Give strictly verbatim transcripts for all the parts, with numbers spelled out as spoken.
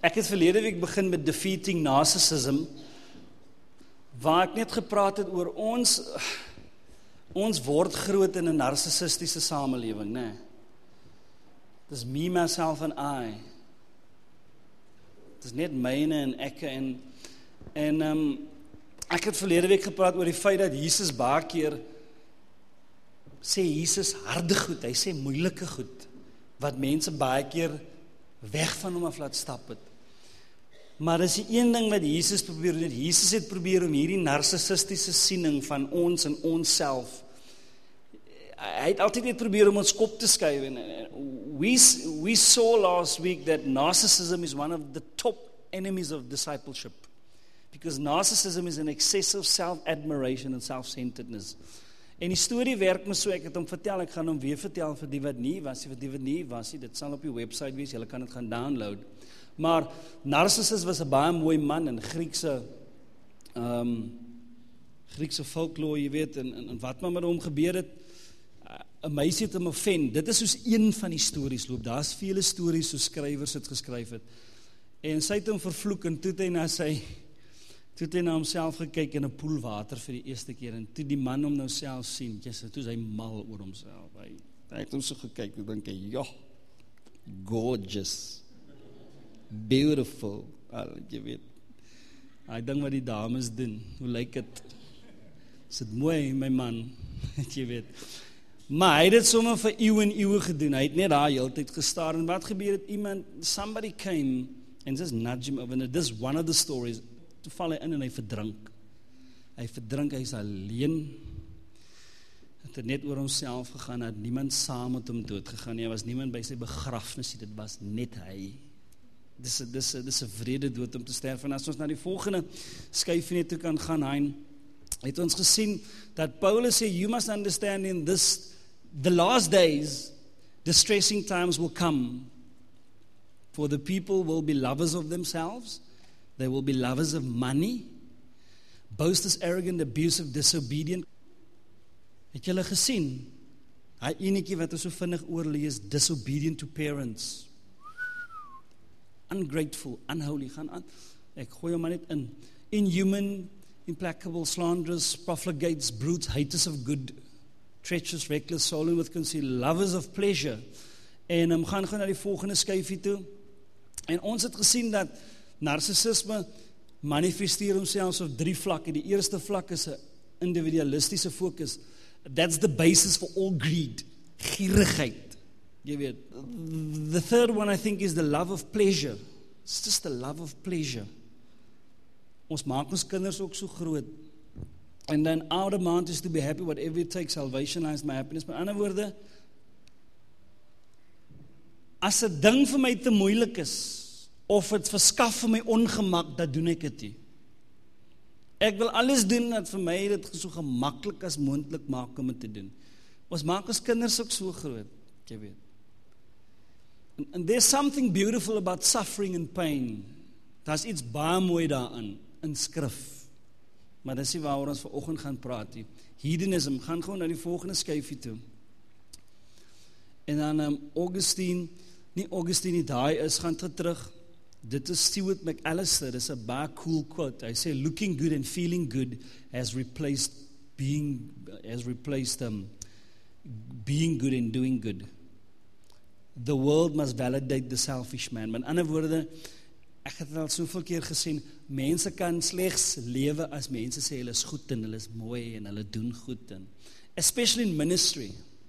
Ek het verlede week begin met Defeating Narcissism, waar ek net gepraat het oor ons, ons word groot in 'n narcissistiese samelewing, né? Dis me, myself en I. Dis net myne en ekke en, en um, ek het verlede week gepraat oor die feit dat Jesus baie keer sê Jesus harde goed, hy sê moeilike goed, wat mense baie keer weg van hom af laat stap het. Maar dis die een ding wat Jesus probeer doen. Jesus het probeer om hierdie narcissistiese siening van ons en onsself. Hy het altyd net probeer om ons kop te skuif. We, we saw last week that narcissism is one of the top enemies of discipleship. Because narcissism is an excessive self-admiration and self-centeredness. En die storie werk my so, ek het hom vertel, ek gaan hom weer vertel vir die wat nie was, vir die wat nie was, dit sal op die website wees, julle kan dit gaan download. Maar Narcissus was 'n baie mooi man in Griekse um, Griekse folklore, jy weet, en, en, en wat maar met hom gebeur het, 'n meisie het hom offend. Dit is soos een van die stories loop. Daar's vele stories so skrywers het geskryf het. En sy het hom vervloek en toe het hy na sy toe het hy na homself gekyk in 'n poel water vir die eerste keer en toe die man hom nou self sien, Jesus, toe is hy mal oor homself. Hy, hy het hom so gekyk en dink hy, ja, gorgeous. Beautiful, al, jy weet, hy dink wat die dames doen, hoe lyk het, is het mooi, my man, jy weet, maar hy het het sommer vir eeuw en eeuw gedoen, hy het net daar heel tyd gestaar, en wat gebeur het, iemand, somebody came, and just nudge him over, and this is one of the stories, toe val hy in en hy verdrink, hy verdrink, hy is alleen, het het net oor homself gegaan, het niemand saam met hom dood gegaan, hy was niemand by sy begrafnis, dit was net hy, Dis is dis dis 'n vrede dood om te sterf. En as ons na die volgende skyfie net toe kan gaan, hy het ons gesien dat Paulus sê, you must understand in this the last days, distressing times will come. For the people will be lovers of themselves, they will be lovers of money, boasters, arrogant, abusive, disobedient. Het julle gesien? Hy enetjie wat ons so vinnig oorlees, disobedient to parents. Ungrateful, unholy, gaan aan, ek gooi hom maar net in, inhuman, implacable, slanderous, profligates, brutes, haters of good, treacherous, reckless, swollen with conceit, lovers of pleasure, en um, gaan gaan na die volgende skyfie toe, en ons het gesien dat narcissisme manifesteer homself op drie vlakke. Die eerste vlak is 'n individualistiese fokus, that's the basis for all greed, gierigheid. Jy weet, the third one I think is the love of pleasure. It's just the love of pleasure. Ons maak ons kinders ook so groot. And then our demand is to be happy whatever it takes, salvation is my happiness. Met ander woorde, as 'n ding vir my te moeilik is, of het verskaf vir my ongemak, dan doen ek dit nie. Ek wil alles doen dat vir my dit so gemaklik as moontlik maak om dit te doen. Ons maak ons kinders ook so groot, jy weet. And, and there's something beautiful about suffering and pain. Daar's iets baie mooi daarin, in skrif. Maar dis nie waaroor ons vanoggend gaan praat nie. Hedonism, gaan gewoon na die volgende skyfie toe. En dan um, Augustine, nie Augustine nie, daai is, gaan terug. Dit is Stuart McAllister, dis 'n baie cool quote. Hy sê, looking good and feeling good has replaced being, has replaced um, being good and doing good. The world must validate the selfish man. Maar in ander woorde, ek het het al soveel keer gesien, mense kan slegs lewe as mense sê, hulle is goed en hulle is mooi en hulle doen goed. En especially in ministry.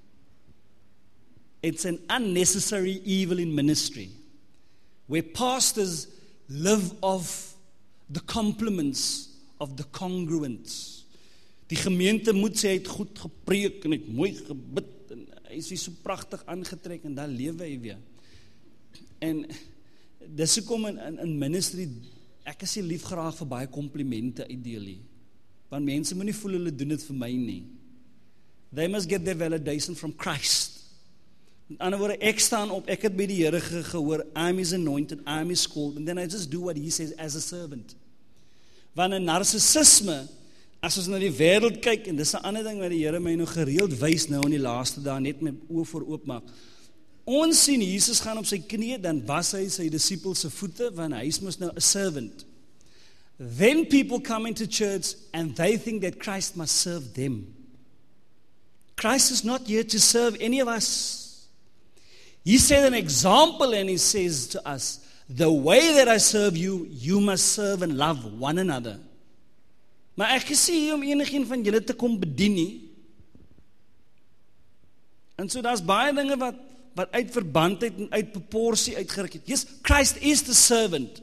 It's an unnecessary evil in ministry, where pastors live off the compliments of the congruents. Die gemeente moet sê, hy het goed gepreek en hy het mooi gebid, en hy is weer so prachtig aangetrek, en daar lewe hy weer. En dis hoekom in, in, in ministry, ek is nie lief graag vir baie komplimente uitdeel, want mense moet nie voel hulle doen dit vir my nie. They must get their validation from Christ. In ander woorde, ek staan op, ek het by die Here ge gehoor, I'm his anointed, I'm his called, and then I just do what he says as a servant. Want in narcissisme, as ons na die wêreld kyk, en dis 'n ander ding wat die Here my nou gereeld wys nou in die laaste dae, net my oë voor oop maak, Ons sien Jesus gaan op sy knieë, dan was hy sy disippels se voete, want hy is mos nou 'n servant. Then people come into church and they think that Christ must serve them. Christ is not here to serve any of us. He set an example and he says to us, the way that I serve you, you must serve and love one another. Maar ek is nie hier om enigeen van julle te kom bedien nie. En so daar's baie dinge wat, wat uit verbandheid en uit proporsie uitgeruk het. Yes, Christ is the servant.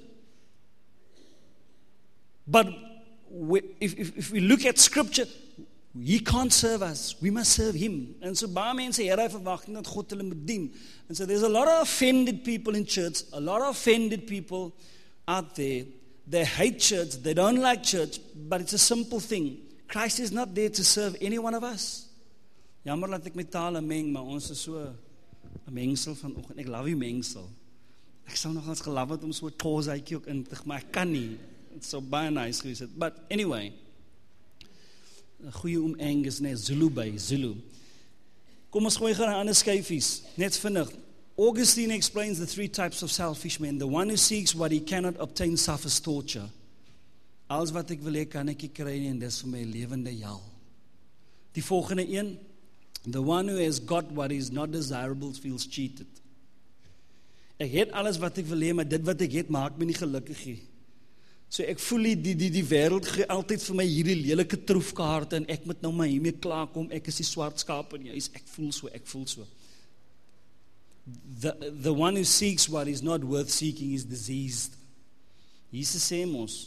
But we, if, if, if we look at scripture, he can't serve us. We must serve him. En so baie mense het hy verwagting dat God hulle moet dien. And so there's a lot of offended people in church, a lot of offended people out there. They hate church, they don't like church, but it's a simple thing. Christ is not there to serve any one of us. Jammer dat ek met tale meng, maar ons is so 'n mengsel vanoggend. Ek love die mengsel. Ek sal nog eens gelaf het om so 'n Xhosaitjie ook in te, maar ek kan nie. It's so baie nice gewees het. But anyway, 'n goeie oom Angus, nee, Zulu by, Zulu. Kom ons gooi gaan aan ander skyfies, net vinnig. Augustine explains the three types of selfish men. The one who seeks what he cannot obtain suffers torture. Alles wat ek wil hê kan ek nie kry nie en dis vir my lewende hel. Die volgende een, the one who has got what is not desirable feels cheated. Ek het alles wat ek wil hê, maar dit wat ek het maak my nie gelukkig nie. So ek voel die die die, die wêreld gee altyd vir my hierdie lelike troefkaarte en ek moet nou maar hiermee klaarkom. Ek is die swart skaap in die huis. Ek voel so, ek voel so. The, the one who seeks what is not worth seeking is diseased. Jesus sê mos,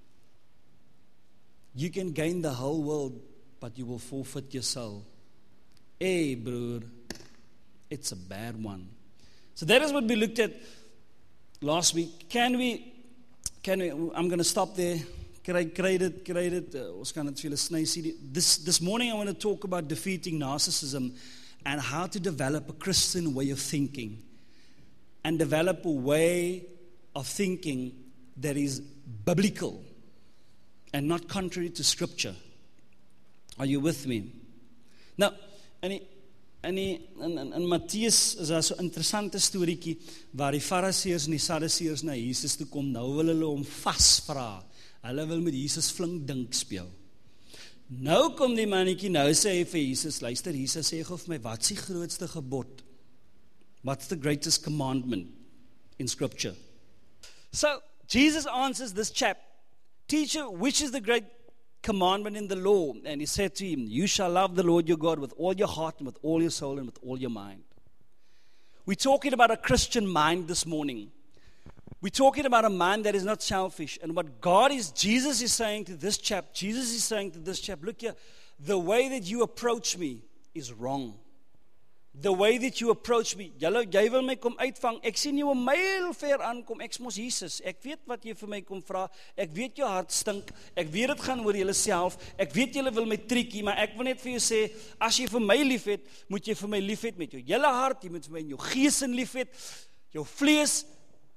you can gain the whole world, but you will forfeit your soul. Hey, broer, it's a bad one. So that is what we looked at last week. Can we, can we, I'm going to stop there. Kry, kry dit, kry dit, uh, ons kan dit vir julle sny sien. This, this morning I want to talk about defeating narcissism and how to develop a Christian way of thinking and develop a way of thinking that is biblical and not contrary to Scripture. Are you with me? Nou, in, die, in, die, in, in, in Mattheus is daar so 'n interessante storieetjie waar die Fariseërs en die Sadduseërs na Jesus toe kom. Nou wil hulle hom vasvra. Hulle wil met Jesus flink dink speel. Nou kom die mannetjie, nou sê hy vir Jesus, luister, Jesus sê gou vir my, wat's die grootste gebod? What's the greatest commandment in Scripture? So, Jesus answers this chap, teacher, which is the great commandment in the law? And he said to him, you shall love the Lord your God with all your heart and with all your soul and with all your mind. We're talking about a Christian mind this morning. We're talking about a mind that is not selfish. And what God is, Jesus is saying to this chap, Jesus is saying to this chap, look here, the way that you approach me is wrong. The way that you approach me, jy, jy wil my kom uitvang, ek sien jou 'n myl ver aankom, ek's mos Jesus, ek weet wat jy vir my kom vra, ek weet jou hart stink, ek weet dit gaan oor jouself, ek weet jy wil my triekie, maar ek wil net vir jou sê, as jy vir my lief het, moet jy vir my lief het met jou hele hart, jy moet vir my in jou gees in lief het, jou vlees.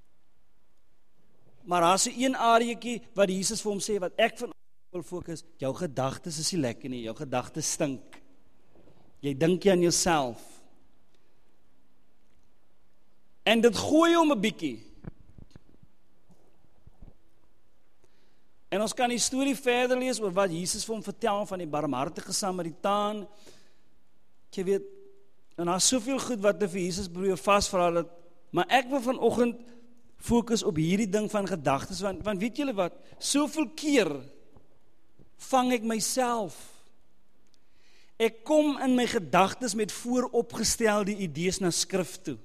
Maar daar is so een areetjie wat Jesus vir hom sê, wat ek van wil fokus, jou gedagtes is nie lekker nie, jou gedagtes stink. Jy dink jy aan jouself. En dit gooi hom 'n bietjie. En ons kan die storie verder lees oor wat Jesus vir hom vertel van die barmhartige Samaritaan. Jy weet, en daar is soveel goed wat hy vir Jesus probeer vasvra dat, maar ek wil vanoggend fokus op hierdie ding van gedagtes, want, want weet julle wat, soveel keer vang ek myself. Ek kom in my gedagtes met vooropgestelde idees na skrif toe.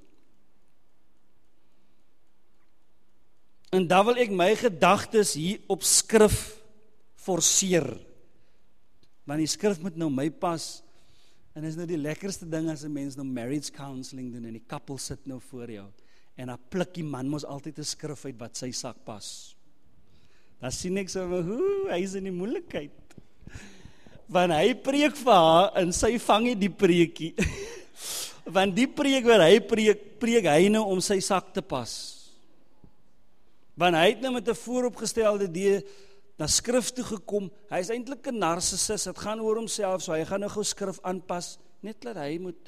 En dan wil ek my gedagtes hier op skrif forceer. Want die skrif moet nou my pas. En is nou die lekkerste ding as 'n mens nou marriage counseling doen en die koppel sit nou voor jou. En dan pluk die man mos altyd 'n skrif uit wat sy sak pas. Dan sien ek so, hoe, hy is in die moeilikheid. Want hy preek vir haar en sy vang nie die preekie. Want die preek waar hy preek, preek hy nou om sy sak te pas. Want hy het nou met 'n vooropgestelde idee na skrif toe gekom. Hy is eintlik 'n narcissus. Dit gaan oor homself, so hy gaan nou gou skrif aanpas, net dat hy moet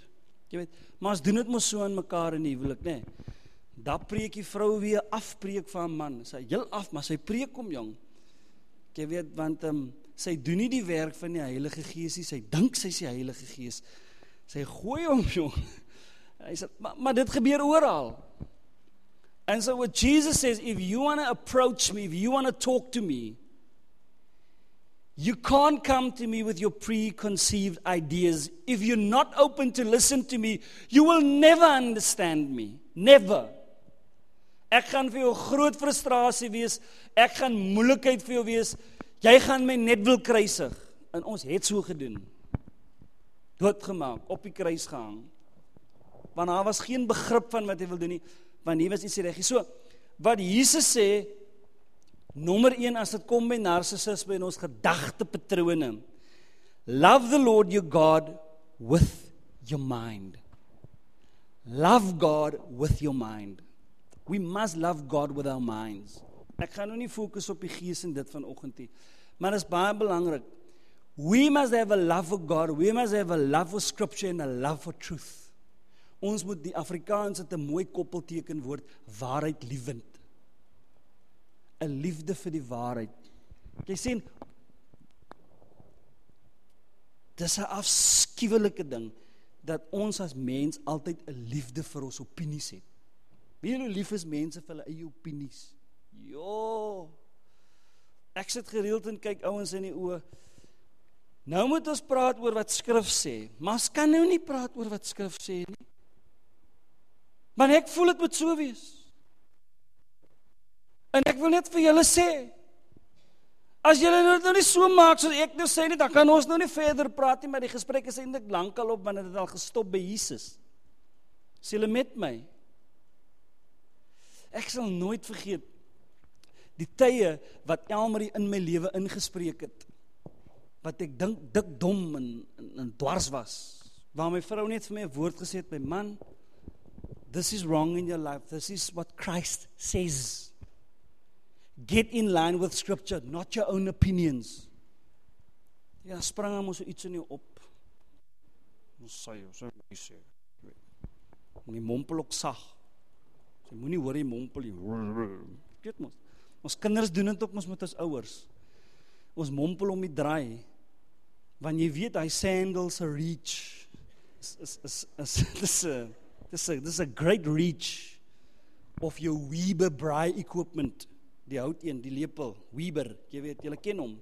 Jy weet, maar ons doen dit mos so aan mekaar in die huwelik, né? Nee. Daar preek die vrou weer afpreek van 'n man. Sy heel af, maar sy preek hom, jong. Jy weet, want um, sy doen nie die werk van die Heilige Gees nie, sy dink sy is die Heilige Gees. Sy gooi hom, jong. Hy sê, maar, maar dit gebeur oral. And so what Jesus says, if you want to approach me, if you want to talk to me, you can't come to me with your preconceived ideas. If you're not open to listen to me, you will never understand me. Never. Ek gaan vir jou groot frustrasie wees, ek gaan moeilikheid vir jou wees, jy gaan my net wil kruisig. En ons het so gedoen. Doodgemaak, op die kruis gehang. Want daar was geen begrip van wat hy wil doen nie, want hier was iets reg. So, wat Jesus sê, nommer een, as dit kom by narcissisme en ons gedagtepatrone, love the Lord your God with your mind. Love God with your mind. We must love God with our minds. Ek gaan nou nie fokus op die gees en dit vanoggend nie, maar dit is baie belangrik. We must have a love for God, we must have a love for scripture and a love for truth. Ons moet die Afrikaans het 'n mooi koppelteken woord, waarheid liefend. 'n Liefde vir die waarheid. Jy sien, dis 'n afskuwelike ding, dat ons as mens altyd 'n liefde vir ons opinies het. Weet jy hoe lief is mense vir hulle eie opinies? Jo, ek sit gereeld en kyk ouens in die oë. Nou moet ons praat oor wat skrif sê, maar ons kan nou nie praat oor wat skrif sê nie. Maar ek voel dit moet so wees. En ek wil net vir julle sê, as julle dit nou nie so maak soos ek nou sê nie, dan kan ons nou nie verder praat nie, maar die gesprek is eintlik lankal op, want dit het al gestop by Jesus. Is julle met my? Ek sal nooit vergeet die tye wat Elmarie in my lewe ingespreek het, wat ek dink dik dom en, en, en dwars was, waar my vrou net vir my 'n woord gesê het, my man, this is wrong in your life, this is what Christ says. Get in line with scripture, not your own opinions. Ja, sprang hom so iets in jou op. Ons sê, ons sê, my mompel ook sag. Sy moenie hoor die mompel nie. Weet mos, ons kinders doen dit ook mos met ons ouers. Ons mompel om die draai, want jy weet, hy sandals a reach. Is, is, is, is, dis a, dis a, dis a great reach of your Weber braai equipment. Die hout een, die lepel, Weber, jy weet, julle ken hom.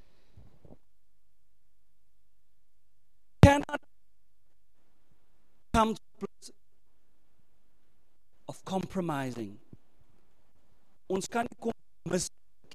Cannot come to a place of compromising. Ons kan nie kompromis.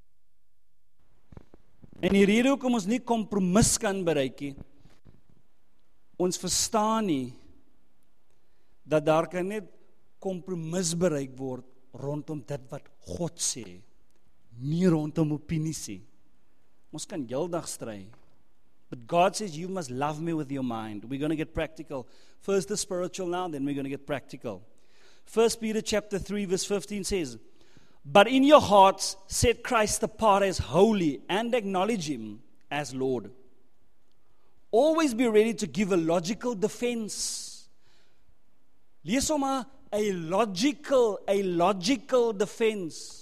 En die rede hoekom ons nie kompromis kan bereik nie, ons verstaan nie dat daar kan net kompromis bereik word rondom dit wat God sê, nie rondom opinies nie. Ons kan heeldag stry. But God says you must love me with your mind. We're going to get practical. First the spiritual now, then we're going to get practical. First Peter chapter three verse fifteen says, but in your hearts set Christ apart as holy and acknowledge him as Lord. Always be ready to give a logical defense. Lees hom maar, a logical, a logical defense.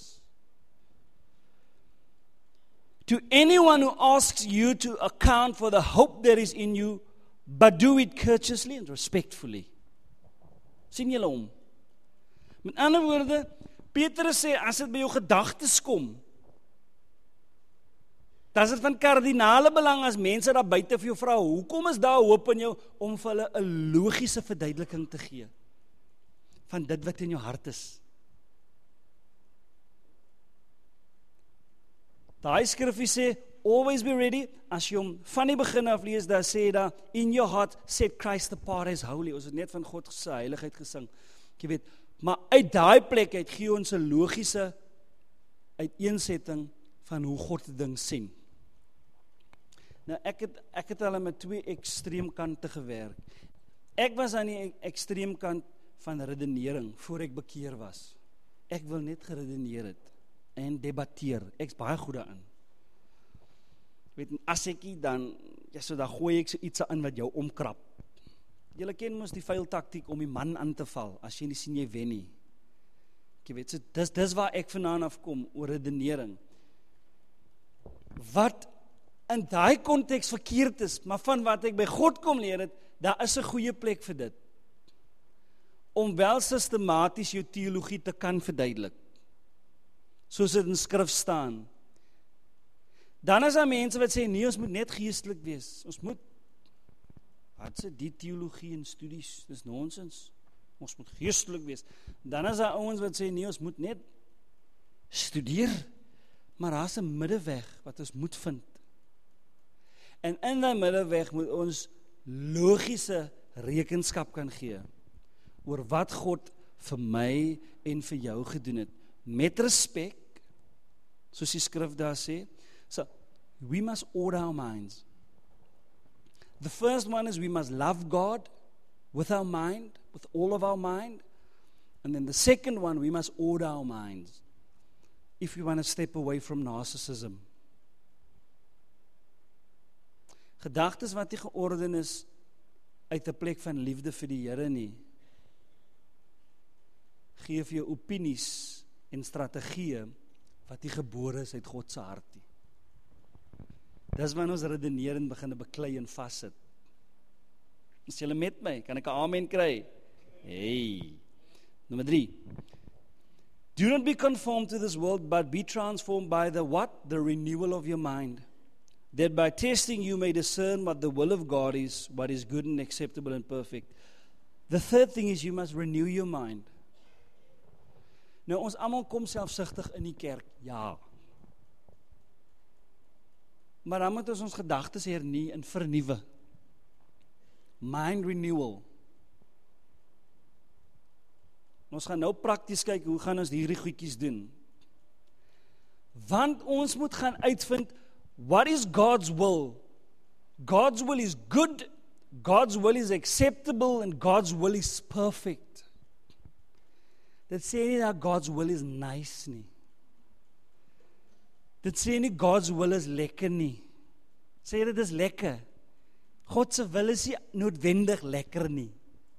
To anyone who asks you to account for the hope that is in you, but do it courteously and respectfully. Sien julle hom? Met ander woorde, Petrus sê, as dit by jou gedagtes kom, dan is dit van kardinale belang as mense daar buite vir jou vra, hoekom is daar hoop in jou, om vir hulle 'n logiese verduideliking te gee van dit wat in jou hart is. Daai skrifgie sê, always be ready, as jy hom van die begin af lees, daar sê daar, in your heart set Christ apart as holy. Ons het net van God se heiligheid gesing. Jy weet, maar uit daai plek uit gee ons 'n logiese uiteensetting van hoe God die ding sien. Nou ek het ek het al met twee ekstreemkante gewerk. Ek was aan die ekstreemkant van redenering voor ek bekeer was. Ek wil net geredeneer het en debatteer. Ek's baie goed daarin. Weet, as ek dan, ja, so dan gooi ek so iets aan wat jou omkrap. Julle ken mos die vuil taktiek om die man aan te val, as jy nie sien jy wen nie. Jy weet, so dis, dis waar ek vandaan afkom, oor redenering. Wat in daai konteks verkeerd is, maar van wat ek by God kom leer het, daar is 'n goeie plek vir dit. Om wel sistematies jou teologie te kan verduidelik. Soos dit in skrif staan. Dan is daar mense wat sê, nee, ons moet net geestelik wees. Ons moet, wat sê die teologie en studies, dis nonsens. Ons moet geestelik wees. Dan is daar ouens wat sê, nee, ons moet net studeer. Maar daar is 'n middeweg wat ons moet vind. En in die middeweg moet ons logiese rekenskap kan gee oor wat God vir my en vir jou gedoen het. Met respek, soos die skrif daar sê. So, we must order our minds. The first one is we must love God with our mind, with all of our mind. And then the second one, we must order our minds if we want to step away from narcissism. Gedagtes wat nie georden is uit 'n plek van liefde vir die Here nie, gee vir jou opinies en strategieë wat nie gebore is uit God se hart nie. Dis wanneer ons redeneer en begin beklei en vassit. Is julle met my? Kan ek 'n amen kry? Hey. Nommer drie. Do not be conformed to this world, but be transformed by the what? The renewal of your mind. That by testing you may discern what the will of God is, what is good and acceptable and perfect. The third thing is you must renew your mind. Nou ons almal kom selfsugtig in die kerk, ja. Maar dan moet ons ons gedagtes hernie en vernuwe. Mind renewal. Ons gaan nou prakties kyk, hoe gaan ons hierdie goedjies doen? Want ons moet gaan uitvind, what is God's will? God's will is good, God's will is acceptable, and God's will is perfect. Dit sê nie dat God's will is nice nie. Dit sê nie God's will is lekker nie. Sê dit is lekker. God se wil is nie noodwendig lekker nie.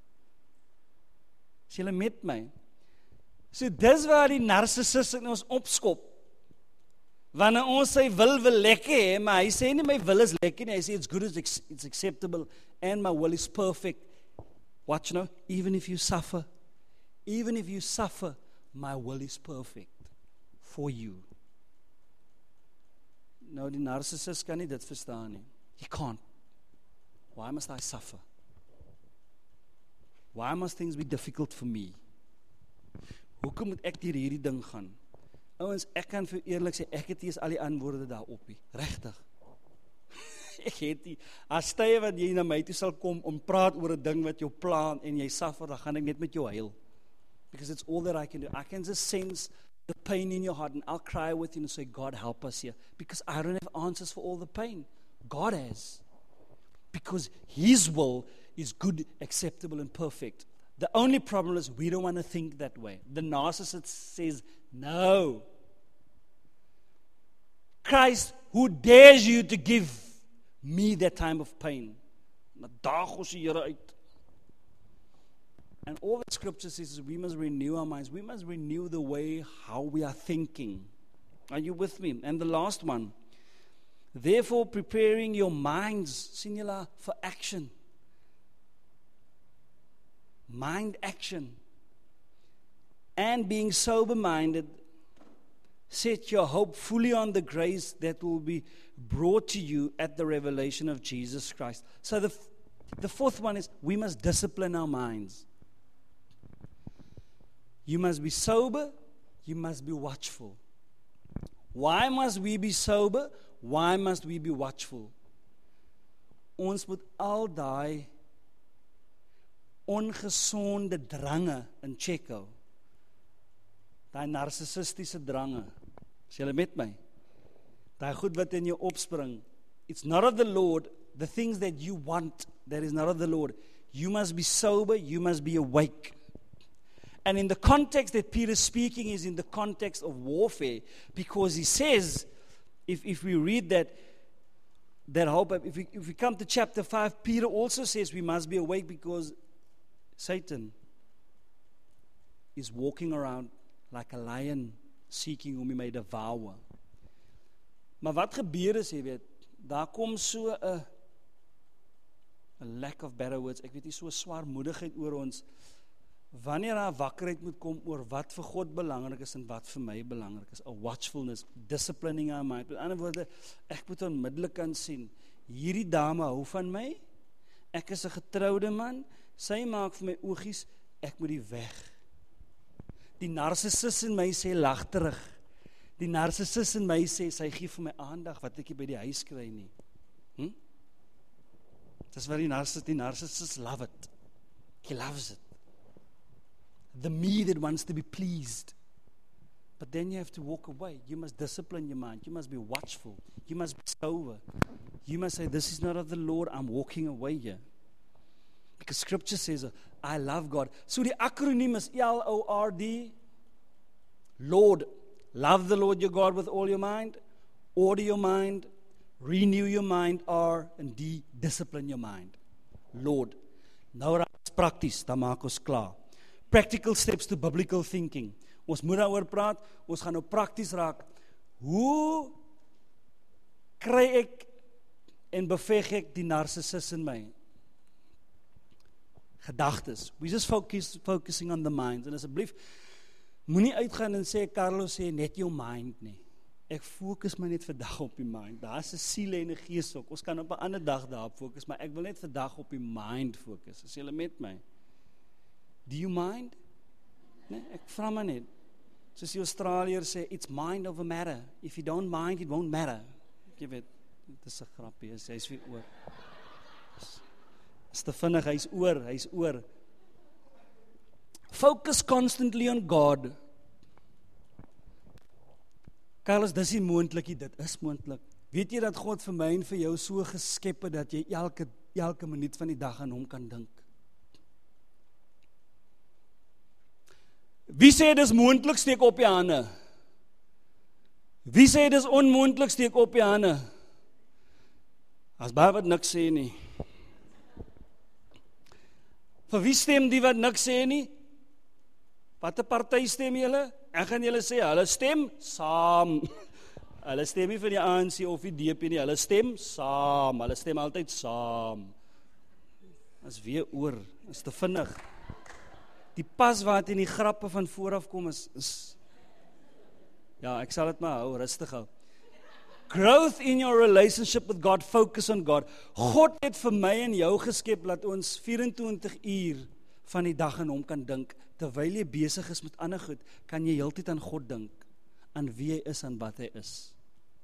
Is julle met my? So dis waar die narcissus in ons opskop. Wanneer ons sy wil wil lekker hê, maar hy sê nie my wil is lekker nie, hy sê it's good, it's acceptable, and my will is perfect. Watch now, even if you suffer, even if you suffer, my will is perfect for you. Nou die narcissus kan nie dit verstaan nie. He can't. Why must I suffer? Why must things be difficult for me? Hoekom moet ek deur hierdie ding gaan? Ouens, ek kan vir eerlik sê, ek het nie eens al die antwoorde daarop nie. Regtig. Ek het nie. As tye wat jy na my toe sal kom om praat oor 'n ding wat jou pla en jy suffer, dan gaan ek net met jou huil. Because it's all that I can do. I can just sense the pain in your heart and I'll cry with you and say, God help us here. Because I don't have answers for all the pain. God has. Because His will is good, acceptable and perfect. The only problem is we don't want to think that way. The narcissist says, no. Christ, who dares you to give me that time of pain? And all the scripture says is we must renew our minds. We must renew the way how we are thinking. Are you with me? And the last one. Therefore, preparing your minds, singular, for action. Mind action. And being sober-minded, set your hope fully on the grace that will be brought to you at the revelation of Jesus Christ. So the, the fourth one is we must discipline our minds. You must be sober, you must be watchful. Why must we be sober? Why must we be watchful? Ons moet al daai ongesonde drange in check hou. Daai narcissistiese drange. Is julle met my? Daai goed wat in jou opspring. It's not of the Lord. The things that you want, that is not of the Lord. You must be sober, you must be awake. And in the context that Peter's speaking is in the context of warfare, because he says, if, if we read that, that hope. If we, if we come to chapter five, Peter also says we must be awake because Satan is walking around like a lion seeking whom he may devour. Maar wat gebeur is, jy weet, daar kom so 'n 'n lack of better words, ek weet nie, so 'n swaarmoedigheid oor ons, wanneer daar wakkerheid moet kom oor wat vir God belangrik is en wat vir my belangrik is, 'n watchfulness, disciplining our mind. Met ander woorde, ek moet onmiddellik kan sien, hierdie dame hou van my, ek is 'n getroude man, sy maak vir my oogies, ek moet die weg. Die narcissus in my sê lag terug. Die narcissus in my sê, sy gee vir my aandag wat ek nie by die huis kry nie. Hm? Dis wat die narcissus, die narcissus love it. He loves it. The me that wants to be pleased. But then you have to walk away. You must discipline your mind. You must be watchful. You must be sober. You must say, this is not of the Lord, I'm walking away here. Because scripture says, I love God. So the acronym is L O R D, Lord. Love the Lord your God with all your mind, order your mind, renew your mind, R, and D, discipline your mind. Lord. Nou raak ons prakties, dan maak ons klaar. Practical steps to biblical thinking. Ons moet daaroor praat, ons gaan nou prakties raak. Hoe kry ek en beveg ek die narcissus in my? Gedagtes. We just focus, focusing on the mind. En asseblief, moenie uitgaan en sê, Carlos sê, net jou mind nie. Ek fokus my net vandag op die mind. Daar is 'n siel en 'n gees ook. Ons kan op 'n ander dag daarop fokus, maar ek wil net vandag op die mind fokus. Is julle met my? Do you mind? Nee, ek vra maar net. Soos die Australiërs sê, it's mind over matter. If you don't mind, it won't matter. Jy weet, dit is 'n grapie, hy's weer oor. Is te vinnig, hy's oor, hy's oor. Focus constantly on God. Carlos, dis nie moontlik nie, dit is moontlik. Weet jy dat God vir my en vir jou so geskep het, dat jy elke, elke minuut van die dag aan hom kan dink? Wie sê dis moontlik, steek op die hande. Wie sê dis onmoontlik, steek op die hande. As baie wat niks sê nie. Vir wie stem die wat niks sê nie? Wat 'n party stem julle? Ek gaan julle sê, hulle stem saam. Hulle stem nie vir die A N C of die D P nie, hulle stem saam. Hulle stem altyd saam. As weer oor, is te vinnig. Die pas wat in die grappe van vooraf kom is, is ja, ek sal dit maar hou, rustig hou. Growth in your relationship with God, focus on God. God het vir my en jou geskep, laat ons vyf-en-twintig uur van die dag aan hom kan dink. Terwyl jy besig is met ander goed, kan jy heeltyd aan God dink, aan wie hy is en wat hy is.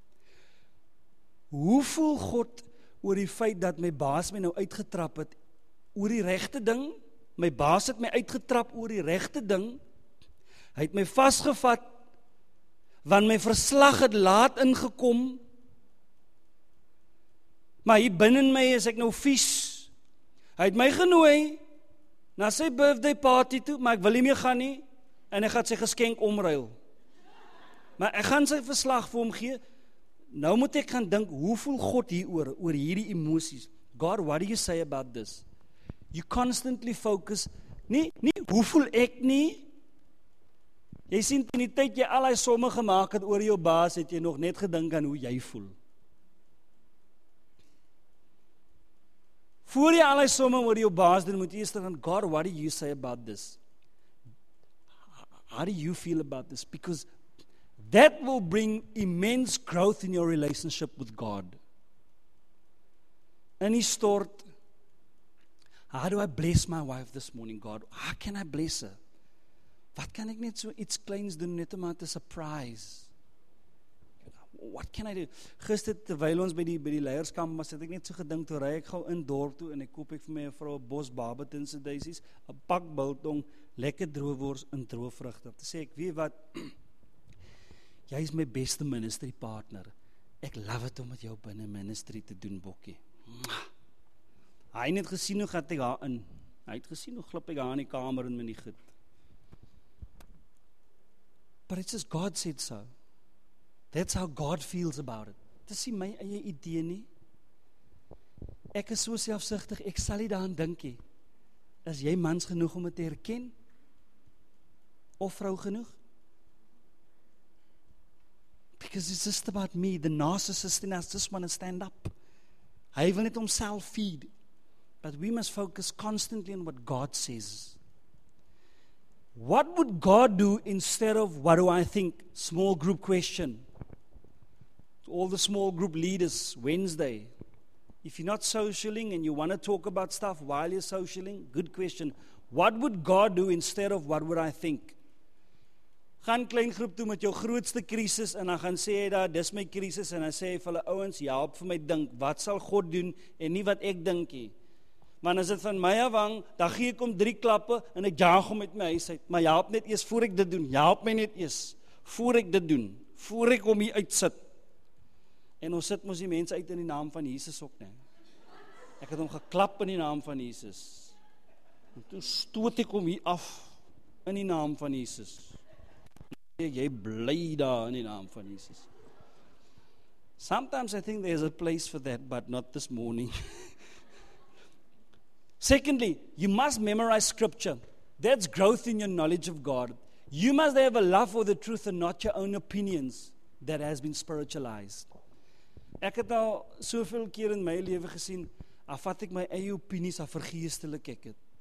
Hoe voel God oor die feit dat my baas my nou uitgetrap het, oor die regte ding? My baas het my uitgetrap oor die regte ding. Hy het my vasgevat, want my verslag het laat ingekom. Maar hier binne in my is ek nou vies. Hy het my genooi na sy birthday party toe, maar ek wil nie meer gaan nie, en ek gaan sy geskenk omruil. Maar ek gaan sy verslag vir hom gee. Nou moet ek gaan dink, hoe voel God hieroor, oor hierdie emosies? God, what do you say about this? You constantly focus, nie, nie, hoe voel ek nie? Jy sien, in die tyd jy al die somme gemaak het oor jou baas, het jy nog net gedink aan hoe jy voel. Voor jy al die somme oor jou baas doen, moet jy eers dan, God, what do you say about this? How do you feel about this? Because that will bring immense growth in your relationship with God. En hy stort, how do I bless my wife this morning, God? How can I bless her? Wat kan ek net so iets kleins doen, net om haar te surprise? What can I do? Gister, terwyl ons by die, by die leierskamp was, het ek net so gedink, toe ry ek gou in dorp toe, en ek koop ek vir my 'n vrou 'n bos Barbertonse daisies, 'n pak biltong, lekker droewors en droëvrugte. Toe sê ek, weet wat, jy is my beste ministry partner. Ek love it om met jou binne ministry te doen, Bokkie. Hy het net gesien hoe gaat ek haar in. Hy het gesien hoe glip ek haar in die kamer en my nie goed. But it's just God said so. That's how God feels about it. Dit is nie my eie idee nie. Ek is so selfsugtig, ek sal nie daaraan dink nie. Is jy mans genoeg om dit te herken? Of vrou genoeg? Because it's just about me. The narcissist in us just want to stand up. Hy wil net homself feed. But we must focus constantly on what God says. What would God do instead of what do I think? Small group question. To all the small group leaders, Wednesday. If you're not socialing and you want to talk about stuff while you're socialing, good question. What would God do instead of what would I think? Gaan klein groep toe met jou grootste krisis en dan gaan sê hy daar, dis my krisis en dan sê hy vir hulle ouens, ja, help vir my dink, wat sal God doen en nie wat ek dink nie. Maar as dit van my afhang, dan gee ek hom drie klappe en ek jaag hom met my huis uit. Maar help net eers voor ek dit doen. Help my net eers voor ek dit doen. Voor ek hom hier uitsit. En ons sit mos die mense uit in die naam van Jesus ook, nee. Ek het hom geklap in die naam van Jesus. En toe stoot ek hom hier af in die naam van Jesus. Jy bly daar in die naam van Jesus. Sometimes I think there's a place for that, but not this morning. Secondly, you must memorize scripture. That's growth in your knowledge of God. You must have a love for the truth and not your own opinions that has been spiritualized. Ek het al soveel keer in my lewe gesien, afvat ek my eie opinies, af vergeestelik ek het.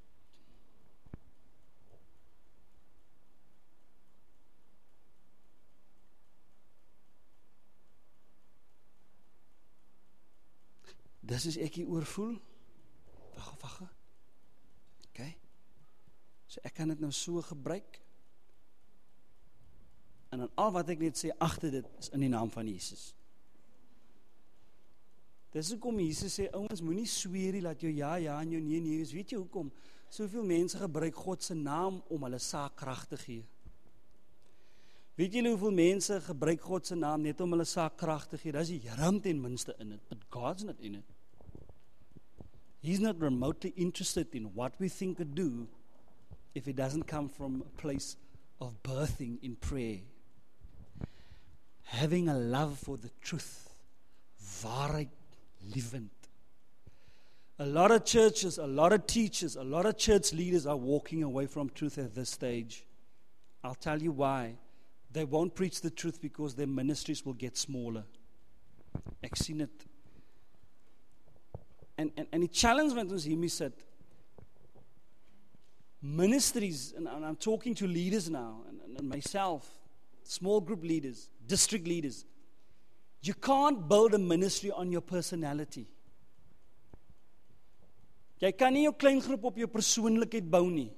Dis is ek hier oor voel. Wag, wag. Okay. So ek kan dit nou so gebruik. En dan al wat ek net sê agter dit is in die naam van Jesus. Dis hoekom Jesus sê, ouens, moenie sweer nie, laat jou ja, ja en jou nee, nee. Weet jy hoekom? Soveel mense gebruik God se naam om hulle saak krag te gee. Weet julle hoeveel mense gebruik God se naam net om hulle saak krag te gee? Dis die Here ten minste in dit, but God's not in it. He's not remotely interested in what we think or do if it doesn't come from a place of birthing in prayer. Having a love for the truth. Waarheid liewend. A lot of churches, a lot of teachers, a lot of church leaders are walking away from truth at this stage. I'll tell you why. They won't preach the truth because their ministries will get smaller. Ek sien dit. En, en, en die challenge wat ons hiermee sit, ministries, and, and I'm talking to leaders now, and, and myself, small group leaders, district leaders, you can't build a ministry on your personality. Jy kan nie jou klein groep op jou persoonlikheid bou nie.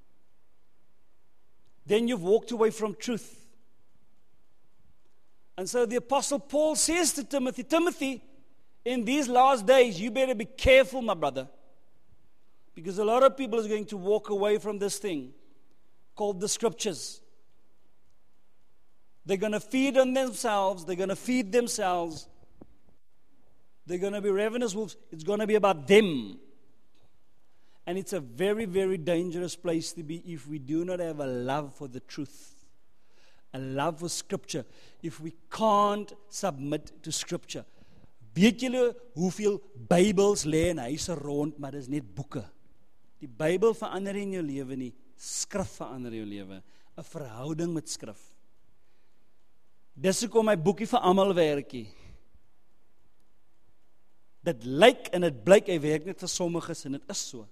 Then you've walked away from truth. And so the Apostle Paul says to Timothy, Timothy, in these last days, you better be careful, my brother. Because a lot of people are going to walk away from this thing called the Scriptures. They're going to feed on themselves. They're going to feed themselves. They're going to be ravenous wolves. It's going to be about them. And it's a very, very dangerous place to be if we do not have a love for the truth. A love for Scripture. If we can't submit to Scripture. Weet julle hoeveel Bybels lê in huise rond, maar dis net boeke. Die Bybel verander in jou lewe nie, skrif verander jou lewe. 'n Verhouding met skrif. Dis hoekom my boekie vir almal werkie. Dit lyk en dit blyk hy werk net vir sommiges en dit is so.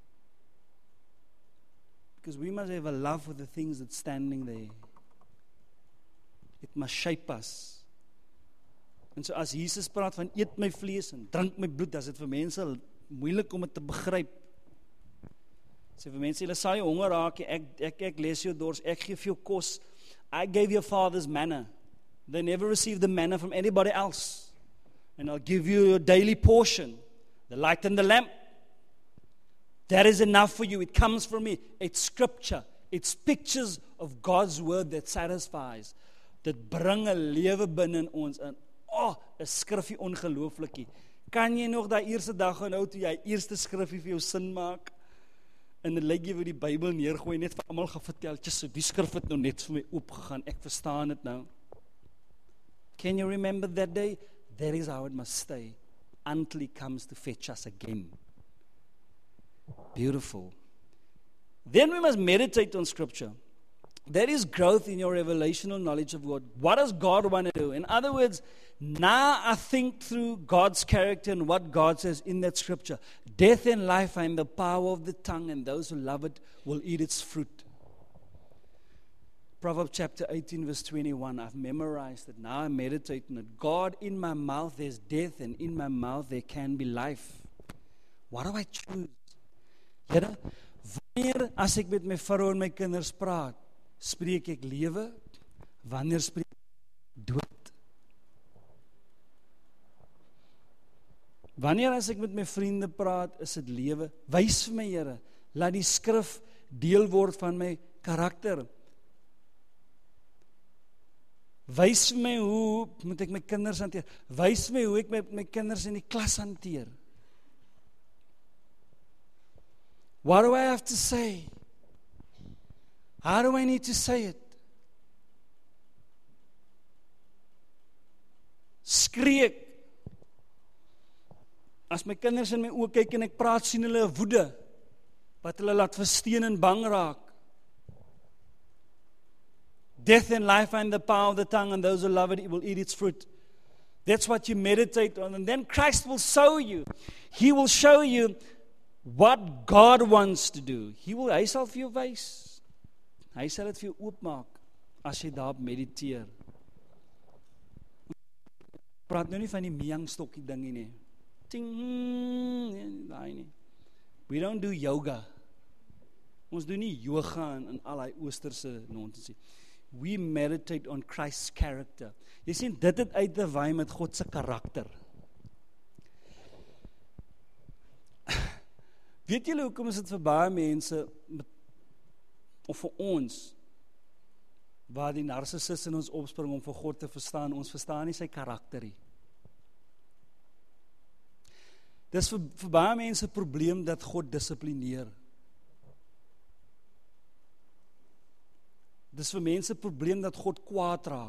Because we must have a love for the things that's standing there. It must shape us. En so as Jesus praat van eet my vlees en drink my bloed, dan is dit vir mense moeilik om dit te begryp. Sê vir mense, julle sal jou honger raak, ek, ek, ek lees jou dors, ek gee vir jou kos. I gave your fathers manna. They never received the manna from anybody else. And I'll give you your daily portion, the light and the lamp. That is enough for you. It comes from me. It's scripture. It's pictures of God's word that satisfies. Dit bring 'n lewe binne in ons in. Oh, 'n skrifgie ongelooflikie. Kan jy nog daai eerste dag onthou toe jy eerste skrifgie vir jou sin maak? En dit lyk jy vir die Bybel neergooi net vir almal gaan vertel, "Tjie, die skrif het nou net vir my oopgegaan. Ek verstaan dit nou." Can you remember that day? That is how it must stay. until He comes to fetch us again. Beautiful. Then we must meditate on Scripture. There is growth in your revelational knowledge of God. What does God want to do? In other words, now I think through God's character and what God says in that Scripture. Death and life are in the power of the tongue, and those who love it will eat its fruit. Proverbs chapter eighteen, verse twenty-one. I've memorized it. Now I meditate on it. God, in my mouth there's death, and in my mouth there can be life. What do I choose? Here, wanneer as ek met my vrou en my kinders praat, spreek ek lewe, wanneer spreek ek dood? Wanneer as ek met my vriende praat, is dit lewe? Wys vir my, Here, laat die skrif deel word van my karakter. Wys vir my hoe moet ek my kinders hanteer? Wys vir my hoe ek my, my kinders in die klas hanteer? What do I have to say? How do I need to say it? Skree ek? As my kinders in my oë kyk en ek praat, sien hulle 'n woede wat hulle laat versteen en bang raak. Death and life are in the power of the tongue, and those who love it, it will eat its fruit. That's what you meditate on, and then Christ will show you. He will show you what God wants to do. He will, hy sal vir jou wys. Hy sal dit vir jou oopmaak as jy daarop mediteer. Praat nou nie van die meangstokkie dingie nie. Ting, nee, daai nie. We don't do yoga. Ons doen nie yoga en, en al die oosterse nonsens. We meditate on Christ's character. Jy sien, dit het uit te waai met God se karakter. Weet julle hoekom is dit vir baie mense, met, of vir ons, waar die narcissus in ons opspring om vir God te verstaan, ons verstaan nie sy karakter nie. Dis vir, vir baie mense 'n probleem dat God dissiplineer. Dis vir mense 'n probleem dat God kwaad raak.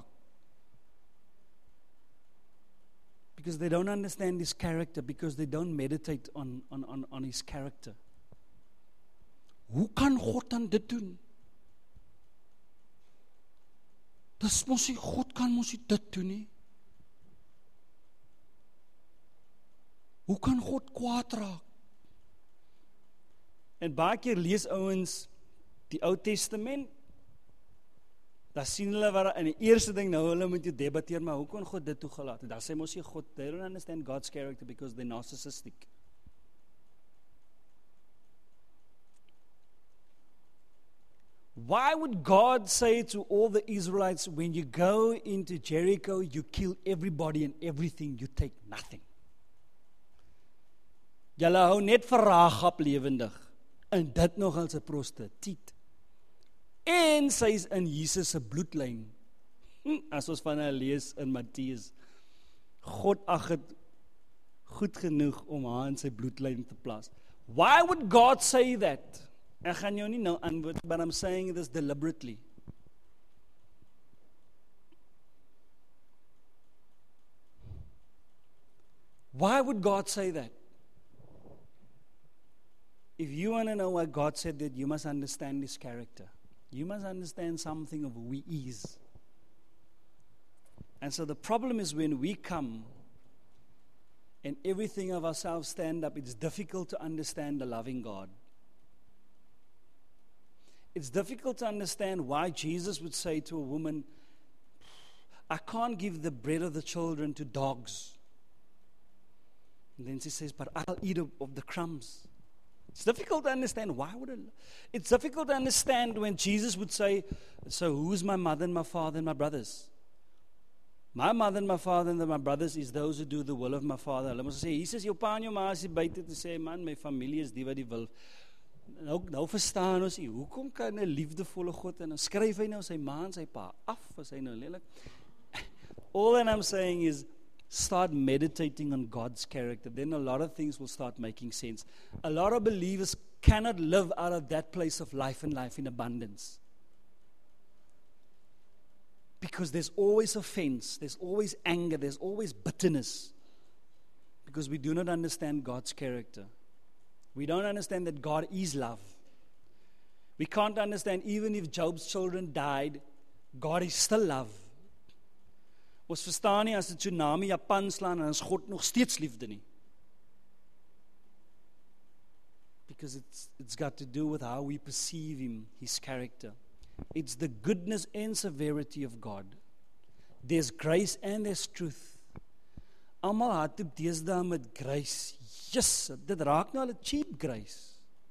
Because they don't understand His character, because they don't meditate on, on, on, on His character. Hoe kan God dan dit doen? Dis mos nie, God kan mos nie dit doen nie. Hoe kan God kwaad raak? En baie keer lees ouens die Ou Testament, dan sien hulle waar, en die eerste ding nou, hulle moet jy debatteer, maar hoe kon God dit toegelaat? Dan sê mos jy God, they don't understand God's character because they're narcissistic. Why would God say to all the Israelites, when you go into Jericho, you kill everybody and everything, you take nothing? Julle hou net vir Rahab lewendig, en dit nog as 'n prostituut. En sy is in Jesus se bloedlyn. As ons van haar lees in Matteus. God ag dit goed genoeg om haar in sy bloedlyn te plaas. Why would God say that? Ek gaan jou nie nou antwoord, but I'm saying this deliberately. Why would God say that? If you want to know why God said that, you must understand His character. You must understand something of who He is. And so the problem is when we come and everything of ourselves stand up, it's difficult to understand the loving God. It's difficult to understand why Jesus would say to a woman, I can't give the bread of the children to dogs. And then she says, but I'll eat of the crumbs. It's difficult to understand. Why would it? It's difficult to understand when Jesus would say, so who's my mother and my father and my brothers? My mother and my father and my brothers is those who do the will of my Father. Hulle moet sê, Jesus, jou pa en jou ma is buite te sê, man, my familie is die wat die wil. Nou, nou verstaan ons, hoekom kan 'n liefdevolle God, en dan skryf hy nou sy ma en sy pa af, as hy nou lelik. All that I'm saying is, start meditating on God's character. Then a lot of things will start making sense. A lot of believers cannot live out of that place of life and life in abundance. Because there's always offense, there's always anger, there's always bitterness. Because we do not understand God's character. We don't understand that God is love. We can't understand even if Job's children died, God is still love. Ons verstaan nie as 'n tsunami Japan slaan en is God nog steeds liefde nie. Because it's, it's got to do with how we perceive Him, His character. It's the goodness and severity of God. There's grace and there's truth. Almal hardloop deesdae met grace. Yes, dit raak nou al 'n cheap grace.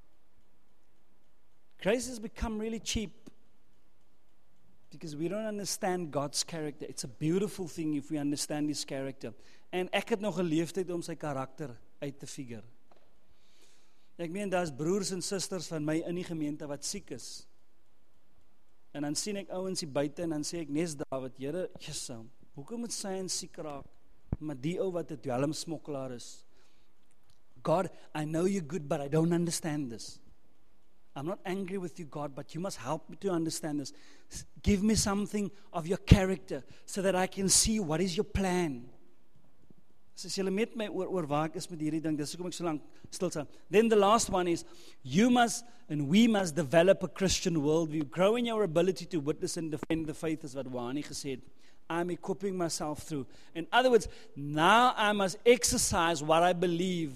Grace has become really cheap because we don't understand God's character. It's a beautiful thing if we understand His character. En ek het nog 'n leeftyd om sy karakter uit te figure. Ek meen, daar's broers en susters van my in die gemeente wat siek is. En dan sien ek ouens hier buite en dan sê ek, Nes David, Here, Jesus, hoekom moet sy en siek raak? Maar die ou wat 'n dwelmsmokkelaar is. God, I know you're good, but I don't understand this. I'm not angry with you, God, but you must help me to understand this. Give me something of your character so that I can see what is your plan. So as julle met my oor, oor waar ek is met hierdie ding, dis hoekom ek so lank stil staan. Then the last one is, you must and we must develop a Christian worldview. Grow in your ability to witness and defend the faith, is what Wani gesê het. I'm equipping myself through. In other words, now I must exercise what I believe.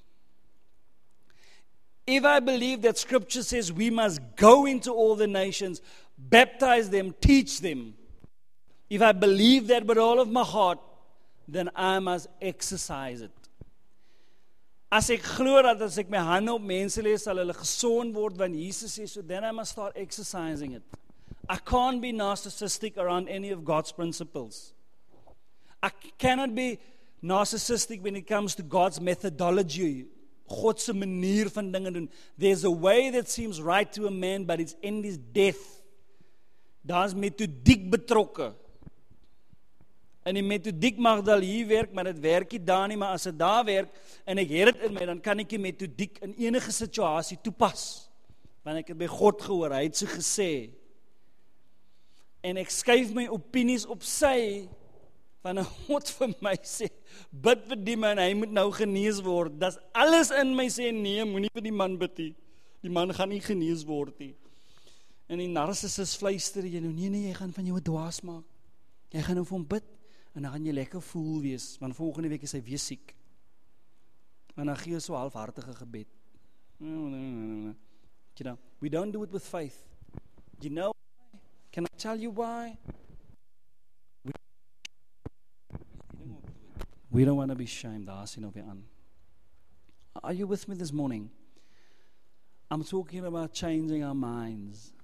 If I believe that Scripture says we must go into all the nations, baptize them, teach them. If I believe that with all of my heart, then I must exercise it. As ek glo dat as ek my hande op mense lê, sal hulle gesond word, want Jesus sê so, then I must start exercising it. I can't be narcissistic around any of God's principles. I cannot be narcissistic when it comes to God's methodology, God's manier van dinge doen. There's a way that seems right to a man, but its end is death. Daar's metodiek betrokke. En die metodiek mag dal hier werk, maar dit werk nie daar nie, maar as dit daar werk, en ek het dit in my, dan kan ek die metodiek in enige situasie toepas. Want ek het by God gehoor, hy het so gesê. En ek skuif my opinies op sy, van God vir my sê, bid vir die man, hy moet nou genees word. Das alles in my sê, nee, moenie vir die man bid nie. Die man gaan nie genees word nie. En die narcissus fluister, jy nou, nee, nee, jy gaan van jou 'n dwaas maak. Jy gaan nou vir hom bid, en dan gaan jy lekker voel wees, want volgende week is hy weer siek. En dan gee jy so halfhartige gebed. You know, we don't do it with faith. You know why? Can I tell you why? We, we don't want to be shamed. Daar sien op jy aan. Are you with me this morning? I'm talking about changing our minds.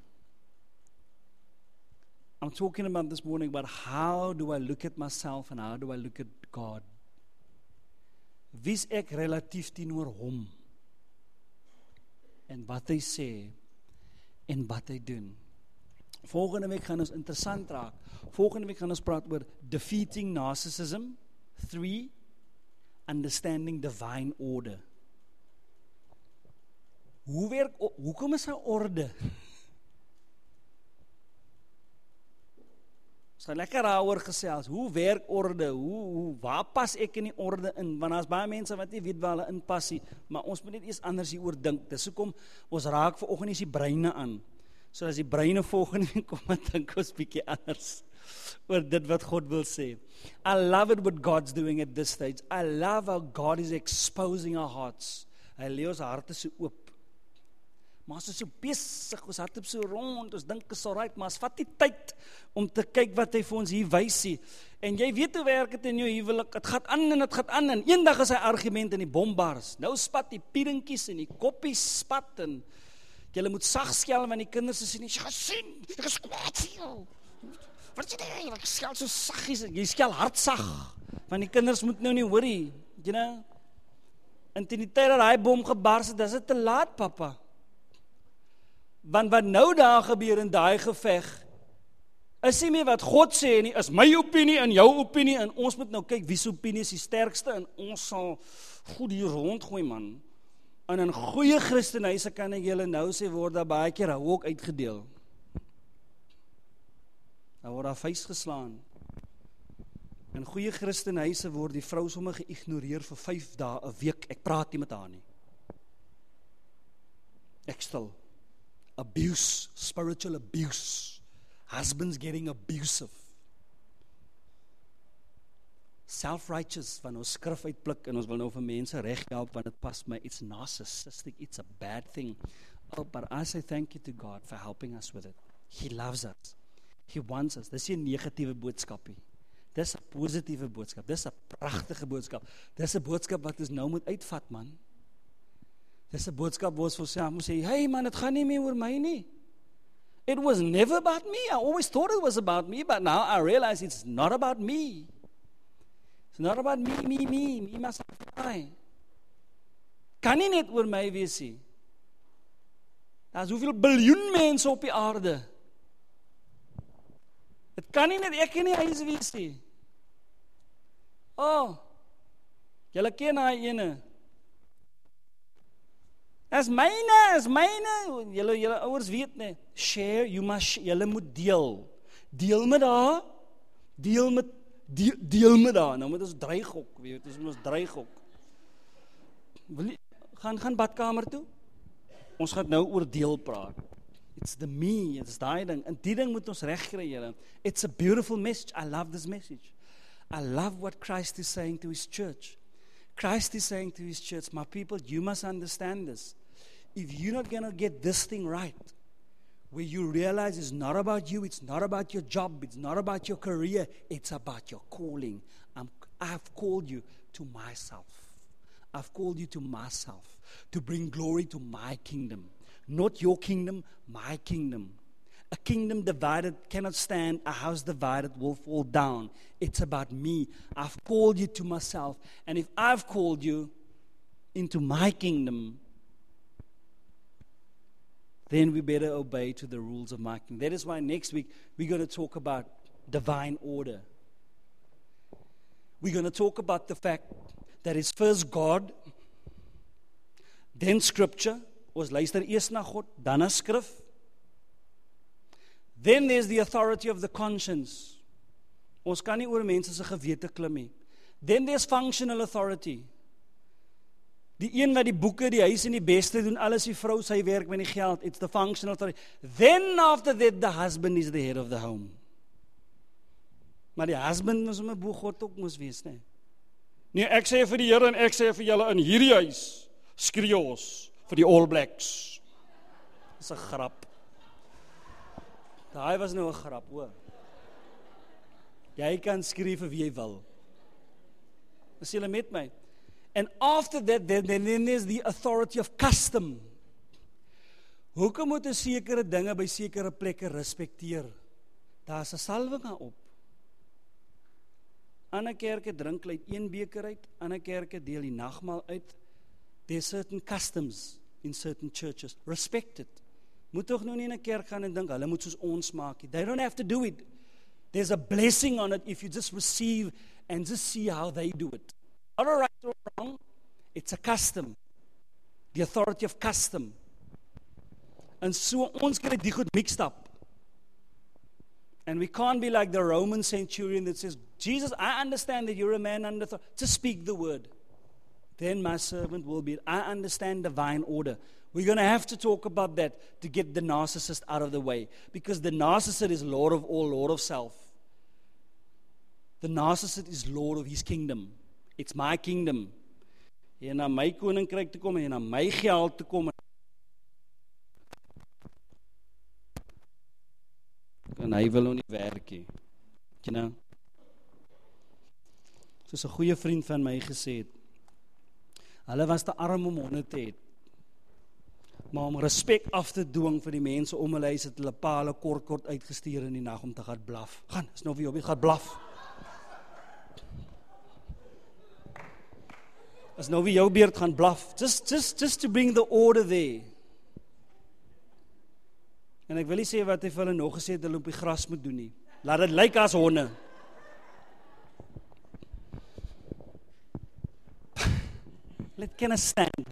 I'm talking about this morning about how do I look at myself and how do I look at God. Wie's ek relatief teenoor hom? En wat hy sê en wat hy doen. Volgende week gaan ons interessant raak. Volgende week gaan ons praat oor defeating narcissism. Three, understanding divine order. Hoe werk, hoekom is hy orde? Ons gaan lekker daaroor gesels, hoe werk orde, hoe, hoe, waar pas ek in die orde in, want as baie mense wat nie weet waar hulle inpas nie, maar ons moet net eers anders hieroor dink, dis hoekom ons raak vanoggend eens die breine aan, so as die breine volgende week kom, en dink ons bietjie anders, oor dit wat God wil sê. I love it what God's doing at this stage, I love how God is exposing our hearts, hy lê ons harte so oop, maar ons is so besig, ons hart op so rond, ons dink is alright, maar ons vat die tyd om te kyk wat hy vir ons hier wys nie. En jy weet hoe werk het in jou huwelik, het gaat aan en het gaat aan, en eendag is hy argument in die bombars, nou spat die pierinkies en die koppies spat, en jylle moet sag skel, want die kinders is nie, jy gaan sien, ek is kwaad vir jou, wat jy nie, ek skel so saggies, jy skel hard sag, want die kinders moet nou nie worry, you know, en ten die tyd dat hy bom gebars het, is het te laat, papa. Want wat nou daar gebeur in daai geveg, is nie meer wat God sê nie, is my opinie en jou opinie, en ons moet nou kyk wie se opinie is die sterkste, en ons sal goed hier rondgooi, man. En in goeie Christenhuise kan ek julle nou sê, word daar baie keer hou ook uitgedeel. Daar word daar vuis geslaan. In goeie Christenhuise word die vrou sommer geïgnoreer vir vyf dae, 'n week, ek praat nie met haar nie. Ek stil. Abuse, spiritual abuse. Husbands getting abusive. Self-righteous, van ons skrif uitpluk, en ons wil nou vir mense reg help, want dit pas my, it's narcissistic, it's a bad thing. Oh, but I say thank you to God for helping us with it. He loves us. He wants us. Dis nie 'n negatiewe boodskapie. Dis 'n positiewe boodskap. Dis 'n pragtige boodskap. Dis 'n boodskap wat ons nou moet uitvat, man. Dis 'n boodskap waar ons vir onsself moet sê, hey man, dit gaan nie meer oor my nie. It was never about me. I always thought it was about me, but now I realize it's not about me. It's not about me, me, me, me, myself, I. Kan nie net oor my wees nie. Daar's hoeveel biljoen mense op die aarde. Dit kan nie net ek in die huis wees nie. Oh, julle ken daai ene. As myne, as myne, julle julle ouers weet nie. Share, you must, julle moet deel. Deel met haar, deel met deel, deel met haar. Nou moet ons dreig ook, weet jy, ons moet ons dreig ook. Wil jy gaan gaan badkamer toe? Ons gaan nou oor deel praat. It's the me, it's daai ding. En die ding moet ons regkry, Here. It's a beautiful message. I love this message. I love what Christ is saying to his church. Christ is saying to his church, my people, you must understand this. If you're not going to get this thing right, where you realize it's not about you, it's not about your job, it's not about your career, it's about your calling. I'm, I've called you to myself. I've called you to myself, to bring glory to my kingdom. Not your kingdom, my kingdom. A kingdom divided cannot stand. A house divided will fall down. It's about me. I've called you to myself. And if I've called you into my kingdom, then we better obey to the rules of my kingdom. That is why next week we're going to talk about divine order. We're going to talk about the fact that it's first God, then scripture. Ons luister eers na God, dan na skrif. Then there's the authority of the conscience. Ons kan nie oor mense se gewete klim nie. Then there's functional authority. Die een wat die boeke, die huis en die beste doen, alles die vrou sy werk met die geld. It's the functional authority. Then after that, the husband is the head of the home. Maar die husband moes om 'n bo God ook moes wees, nee. Nee, ek sê vir die Here en ek sê vir julle in hierdie huis, skree ons vir die All Blacks. Dis 'n grap. Daai was nou 'n grap, hoor. Jy kan skree vir wie jy wil. Is julle met my? And after that, then, then there's the authority of custom. Hoekom moet 'n sekere dinge by sekere plekke respekteer? Daar's 'n salwing daarop. Ander kerke drink uit een beker uit, ander kerke deel die nagmaal uit. There's certain customs in certain churches. Respect it. Moet tog nou nie in 'n kerk gaan en dink hulle moet soos ons maak nie. They don't have to do it. There's a blessing on it if you just receive and just see how they do it. Not right or wrong. It's a custom. The authority of custom. En so ons kry dit goed mixed up. And we can't be like the Roman centurion that says, Jesus, I understand that you're a man under authority. Just speak the word. Then my servant will be. I understand divine order. We're going to have to talk about that to get the narcissist out of the way. Because the narcissist is Lord of all, Lord of self. The narcissist is Lord of his kingdom. It's my kingdom. Jy na my koninkryk te kom en jy na my geld te kom. En hy wil nou nie werk nie. You know? Soos 'n goeie vriend van my gesê het, hulle was te arm om honde te hê. Maar om respek af te dwing vir die mense om hulle huis het hulle paal kort kort uitgestuur in die nag om te gaan blaf. Gaan, is nou vir jou, jy gaan blaf. Is nou wie jou beerd gaan blaf. Just, just, just to bring the order there. En ek wil nie sê wat hy vir hulle nog gesê het, hulle op die gras moet doen nie. Laat dit lyk as honde. Let can I stand?